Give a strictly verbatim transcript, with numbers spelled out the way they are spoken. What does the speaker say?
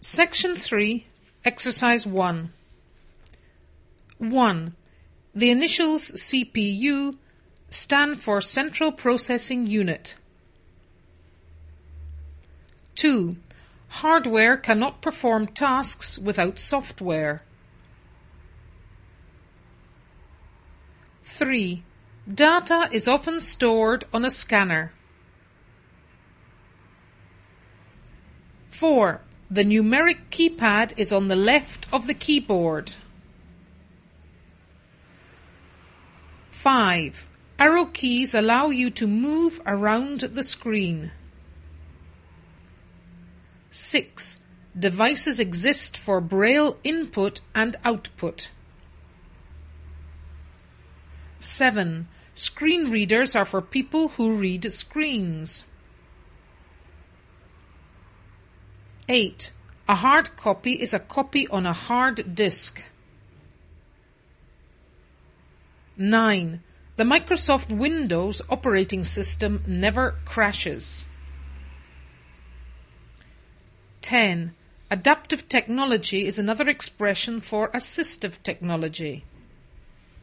Section three, Exercise one. one. The initials C P U stand for Central Processing Unit. two. Hardware cannot perform tasks without software. three. Data is often stored on a scanner. four. The numeric keypad is on the left of the keyboard. five. Arrow keys allow you to move around the screen. six. Devices exist for Braille input and output. seven. Screen readers are for people who read screens. eight. A hard copy is a copy on a hard disk. nine. The Microsoft Windows operating system never crashes. ten. Adaptive technology is another expression for assistive technology.